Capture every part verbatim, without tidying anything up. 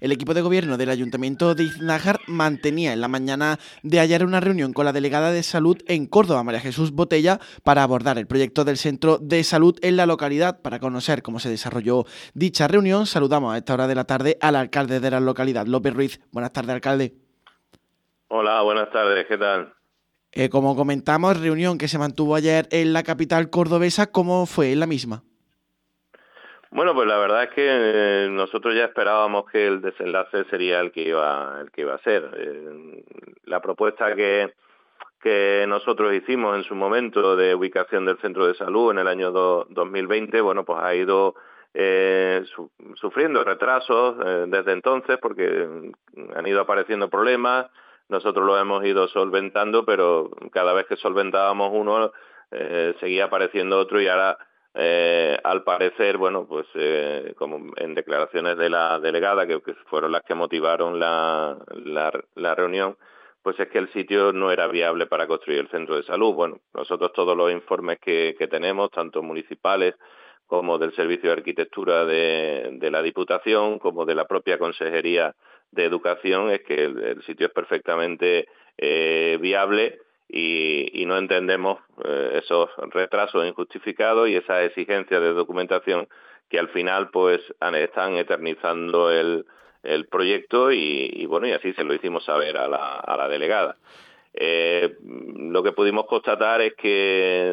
el equipo de gobierno del Ayuntamiento de Iznájar mantenía en la mañana de ayer una reunión con la delegada de Salud en Córdoba, María Jesús Botella, para abordar el proyecto del Centro de Salud en la localidad. Para conocer cómo se desarrolló dicha reunión, saludamos a esta hora de la tarde al alcalde de la localidad, López Ruiz. Buenas tardes, alcalde. Hola, buenas tardes, ¿qué tal? Eh, como comentamos, reunión que se mantuvo ayer en la capital cordobesa, ¿cómo fue la misma? Bueno, pues la verdad es que eh, nosotros ya esperábamos que el desenlace sería el que iba, el que iba a ser. Eh, la propuesta que, que nosotros hicimos en su momento de ubicación del centro de salud en el año do, dos mil veinte, bueno, pues ha ido eh, su, sufriendo retrasos eh, desde entonces porque han ido apareciendo problemas. Nosotros lo hemos ido solventando, pero cada vez que solventábamos uno eh, seguía apareciendo otro y ahora Eh, al parecer, bueno, pues eh, como en declaraciones de la delegada, que, que fueron las que motivaron la, la, la reunión, pues es que el sitio no era viable para construir el centro de salud. Bueno, nosotros todos los informes que, que tenemos, tanto municipales como del Servicio de Arquitectura de, de la Diputación, como de la propia Consejería de Educación, es que el, el sitio es perfectamente eh, viable. Y, y no entendemos eh, esos retrasos injustificados y esas exigencias de documentación que al final pues han, están eternizando el, el proyecto y, y bueno, y así se lo hicimos saber a la, a la delegada. Eh, lo que pudimos constatar es que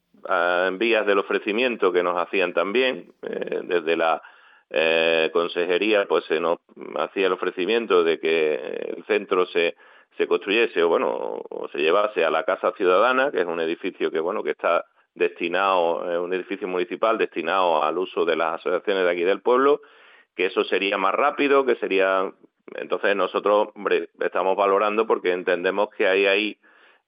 en vías del ofrecimiento que nos hacían también, eh, desde la eh, consejería pues se nos hacía el ofrecimiento de que el centro se se construyese o bueno o se llevase a la Casa Ciudadana, que es un edificio que bueno que está destinado, es un edificio municipal destinado al uso de las asociaciones de aquí del pueblo, que eso sería más rápido, que sería entonces nosotros hombre, estamos valorando porque entendemos que hay ahí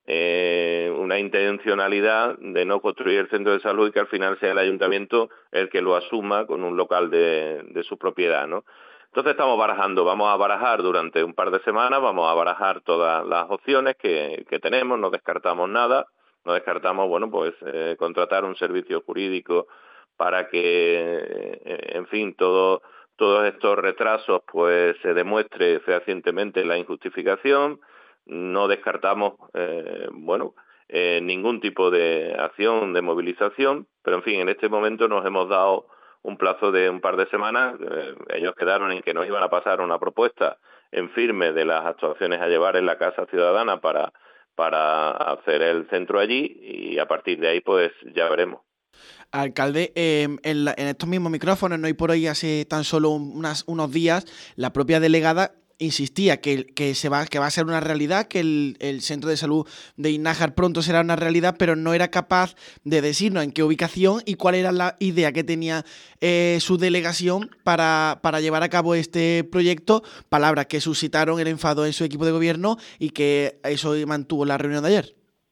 eh, una intencionalidad de no construir el centro de salud y que al final sea el ayuntamiento el que lo asuma con un local de, de su propiedad, ¿no? Entonces estamos barajando, vamos a barajar durante un par de semanas, vamos a barajar todas las opciones que, que tenemos, no descartamos nada, no descartamos, bueno, pues eh, contratar un servicio jurídico para que, eh, en fin, todo, todos estos retrasos pues se demuestre fehacientemente la injustificación. No descartamos, eh, bueno, eh, ningún tipo de acción, de movilización, pero en fin, en este momento nos hemos dado un plazo de un par de semanas. Eh, ellos quedaron en que nos iban a pasar una propuesta en firme de las actuaciones a llevar en la Casa Ciudadana para, para hacer el centro allí y a partir de ahí pues ya veremos. Alcalde, eh, en, la, en estos mismos micrófonos, no hay por hoy hace tan solo un, unas, unos días, la propia delegada insistía que, que, se va, que va a ser una realidad, que el, el centro de salud de Iznájar pronto será una realidad, pero no era capaz de decirnos en qué ubicación y cuál era la idea que tenía eh, su delegación para, para llevar a cabo este proyecto, palabras que suscitaron el enfado en su equipo de gobierno y que eso mantuvo la reunión de ayer.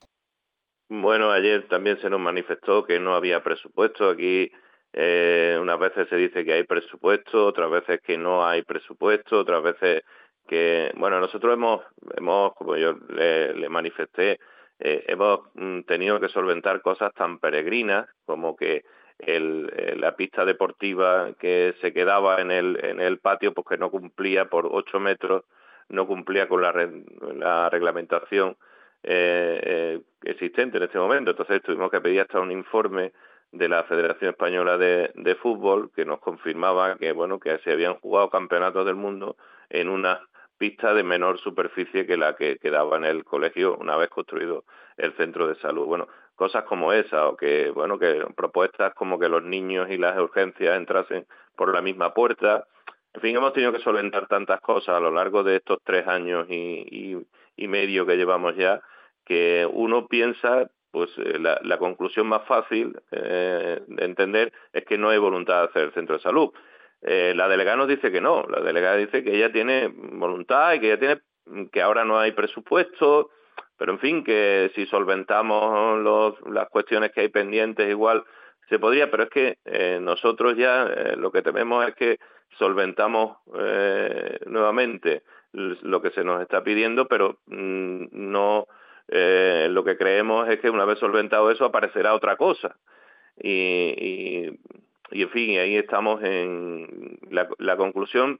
Bueno, ayer también se nos manifestó que no había presupuesto. Aquí eh, unas veces se dice que hay presupuesto, otras veces que no hay presupuesto, otras veces que... Bueno, nosotros hemos, hemos como yo le, le manifesté, eh, hemos mm, tenido que solventar cosas tan peregrinas como que el, eh, la pista deportiva que se quedaba en el, en el patio, pues que no cumplía por ocho metros, no cumplía con la, la reglamentación Eh, eh, existente en este momento. Entonces tuvimos que pedir hasta un informe de la Federación Española de, de Fútbol que nos confirmaba que bueno que se habían jugado campeonatos del mundo en una pista de menor superficie que la que quedaba en el colegio una vez construido el centro de salud. Bueno, cosas como esa, o que bueno que propuestas como que los niños y las urgencias entrasen por la misma puerta. En fin, hemos tenido que solventar tantas cosas a lo largo de estos tres años y, y, y medio que llevamos ya, que uno piensa, pues eh, la, la conclusión más fácil eh, de entender es que no hay voluntad de hacer el centro de salud. Eh, la delegada nos dice que no, la delegada dice que ella tiene voluntad y que ella tiene que ahora no hay presupuesto, pero en fin, que si solventamos los, las cuestiones que hay pendientes igual se podría, pero es que eh, nosotros ya eh, lo que tememos es que solventamos eh, nuevamente lo que se nos está pidiendo, pero mmm, no eh, lo que creemos es que una vez solventado eso aparecerá otra cosa y, y, y en fin, ahí estamos en la, la conclusión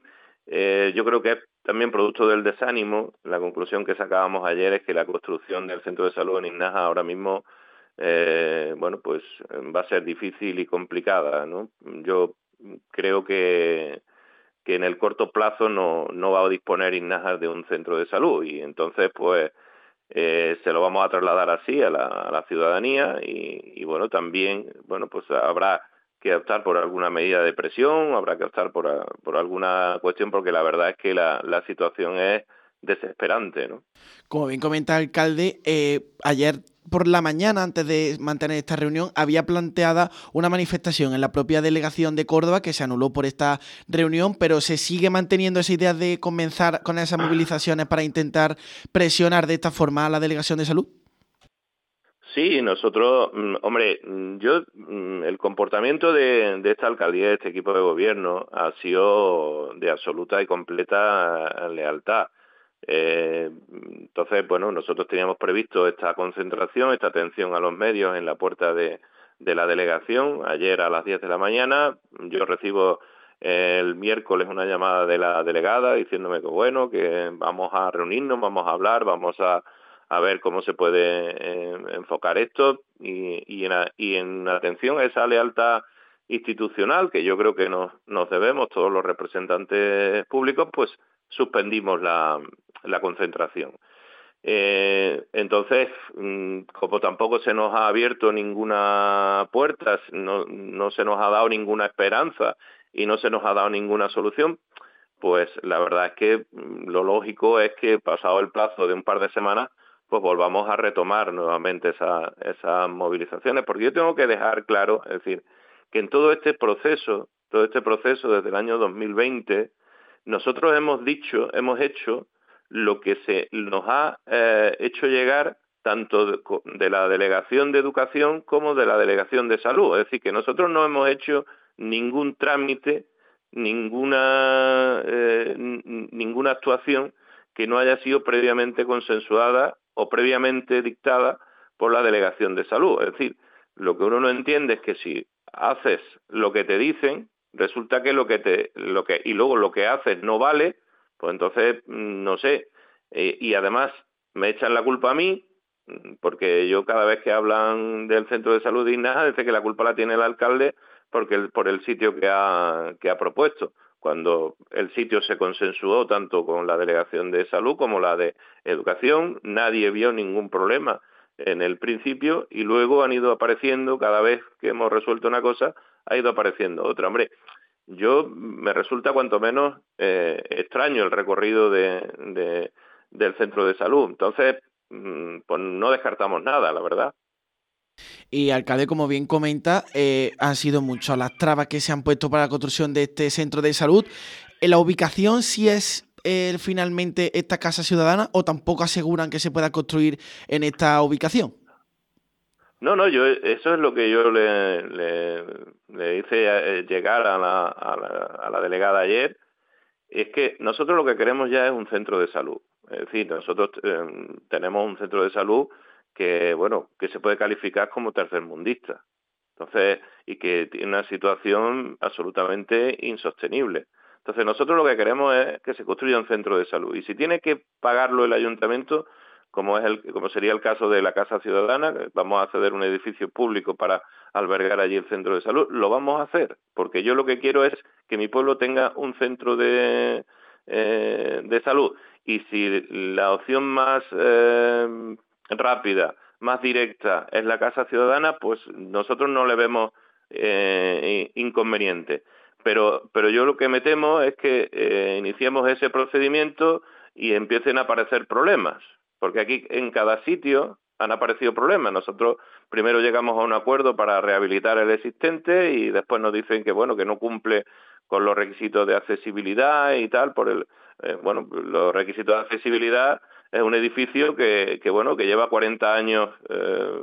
Eh, yo creo que es también producto del desánimo. La conclusión que sacábamos ayer es que la construcción del centro de salud en Inaja ahora mismo, eh, bueno, pues va a ser difícil y complicada, ¿no? Yo creo que, que en el corto plazo no, no va a disponer Inaja de un centro de salud y entonces, pues, eh, se lo vamos a trasladar así a la, a la ciudadanía y, y bueno, también, bueno, pues habrá que optar por alguna medida de presión, habrá que optar por, a- por alguna cuestión, porque la verdad es que la, la situación es desesperante, ¿no? Como bien comenta el alcalde, eh, ayer por la mañana, antes de mantener esta reunión, había planteada una manifestación en la propia delegación de Córdoba que se anuló por esta reunión, pero se sigue manteniendo esa idea de comenzar con esas movilizaciones para intentar presionar de esta forma a la delegación de salud. Sí, nosotros, mm, hombre, mm, yo, mm, el comportamiento de, de esta alcaldía, de este equipo de gobierno, ha sido de absoluta y completa lealtad. Eh, entonces, bueno, nosotros teníamos previsto esta concentración, esta atención a los medios en la puerta de, de la delegación, ayer a las diez de la mañana. Yo recibo eh, el miércoles una llamada de la delegada diciéndome que, bueno, que vamos a reunirnos, vamos a hablar, vamos a a ver cómo se puede eh, enfocar esto y, y, en, y en atención a esa lealtad institucional que yo creo que nos, nos debemos todos los representantes públicos, pues suspendimos la, la concentración. Eh, entonces, mm, como tampoco se nos ha abierto ninguna puerta, no, no se nos ha dado ninguna esperanza y no se nos ha dado ninguna solución, pues la verdad es que mm, lo lógico es que pasado el plazo de un par de semanas, pues volvamos a retomar nuevamente esa, esas movilizaciones, porque yo tengo que dejar claro, es decir, que en todo este proceso, todo este proceso desde el año dos mil veinte, nosotros hemos dicho, hemos hecho lo que se nos ha eh, hecho llegar tanto de, de la Delegación de Educación como de la Delegación de Salud. Es decir, que nosotros no hemos hecho ningún trámite, ninguna, eh, ninguna actuación que no haya sido previamente consensuada o previamente dictada por la Delegación de Salud. Es decir, lo que uno no entiende es que si haces lo que te dicen, resulta que lo que te, lo que, y luego lo que haces no vale, pues entonces, no sé, eh, y además me echan la culpa a mí, porque yo cada vez que hablan del centro de salud de Inaja, dice que la culpa la tiene el alcalde porque el, por el sitio que ha, que ha propuesto, cuando el sitio se consensuó tanto con la Delegación de Salud como la de Educación, nadie vio ningún problema en el principio y luego han ido apareciendo, cada vez que hemos resuelto una cosa, ha ido apareciendo otra. Hombre, yo me resulta cuanto menos eh, extraño el recorrido de, de, del centro de salud. Entonces, mm, pues no descartamos nada, la verdad. Y alcalde, como bien comenta, eh, han sido muchas las trabas que se han puesto para la construcción de este centro de salud. ¿En la ubicación sí es eh, finalmente esta casa ciudadana o tampoco aseguran que se pueda construir en esta ubicación? No, no, yo eso es lo que yo le, le, le hice eh, llegar a la, a, la, a la delegada ayer, es que nosotros lo que queremos ya es un centro de salud. Es decir, nosotros eh, tenemos un centro de salud que, bueno, que se puede calificar como tercermundista. Entonces, y que tiene una situación absolutamente insostenible. Entonces, nosotros lo que queremos es que se construya un centro de salud. Y si tiene que pagarlo el ayuntamiento, como es el, como sería el caso de la Casa Ciudadana, vamos a ceder un edificio público para albergar allí el centro de salud, lo vamos a hacer, porque yo lo que quiero es que mi pueblo tenga un centro de, eh, de salud. Y si la opción más eh, rápida, más directa es la Casa Ciudadana, pues nosotros no le vemos eh, inconveniente. Pero, pero yo lo que me temo es que eh, iniciemos ese procedimiento y empiecen a aparecer problemas, porque aquí en cada sitio han aparecido problemas. Nosotros primero llegamos a un acuerdo para rehabilitar el existente y después nos dicen que bueno que no cumple con los requisitos de accesibilidad y tal por el eh, bueno los requisitos de accesibilidad es un edificio que, que bueno que lleva cuarenta años eh,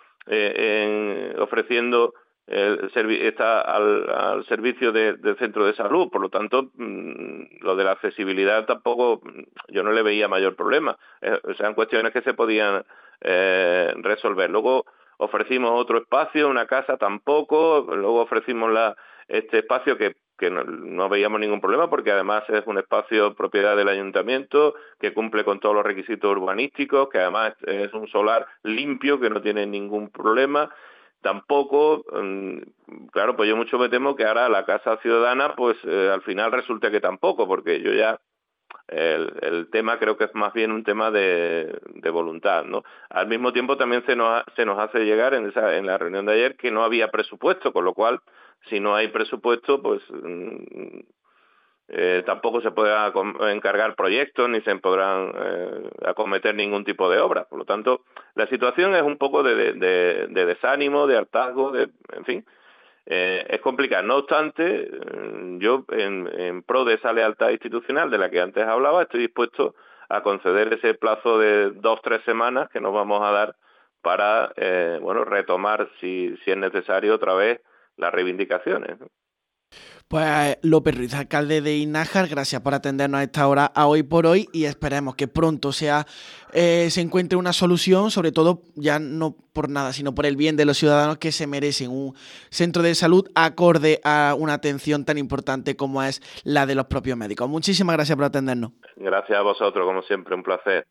eh, en, ofreciendo el servi está al, al servicio de, del centro de salud, por lo tanto mmm, lo de la accesibilidad tampoco yo no le veía mayor problema, eh, o sea, cuestiones que se podían eh, resolver. Luego ofrecimos otro espacio, una casa tampoco, luego ofrecimos la, este espacio que que no, no veíamos ningún problema, porque además es un espacio propiedad del ayuntamiento, que cumple con todos los requisitos urbanísticos, que además es un solar limpio, que no tiene ningún problema. Tampoco, claro, pues yo mucho me temo que ahora la Casa Ciudadana, pues eh, al final resulte que tampoco, porque yo ya El, el tema creo que es más bien un tema de, de voluntad, ¿no? Al mismo tiempo también se nos, se nos hace llegar en, esa, en la reunión de ayer que no había presupuesto, con lo cual, si no hay presupuesto, pues mm, eh, tampoco se puede encargar proyectos ni se podrán eh, acometer ningún tipo de obra. Por lo tanto, la situación es un poco de, de, de, de desánimo, de hartazgo, de, en fin. Eh, es complicado. No obstante, yo en, en pro de esa lealtad institucional de la que antes hablaba, estoy dispuesto a conceder ese plazo de dos, tres semanas que nos vamos a dar para eh, bueno, retomar, si, si es necesario, otra vez las reivindicaciones, ¿no? Pues López Ruiz, alcalde de Nájar, gracias por atendernos a esta hora, a Hoy por Hoy, y esperemos que pronto sea eh, se encuentre una solución, sobre todo ya no por nada, sino por el bien de los ciudadanos que se merecen un centro de salud acorde a una atención tan importante como es la de los propios médicos. Muchísimas gracias por atendernos. Gracias a vosotros, como siempre, un placer.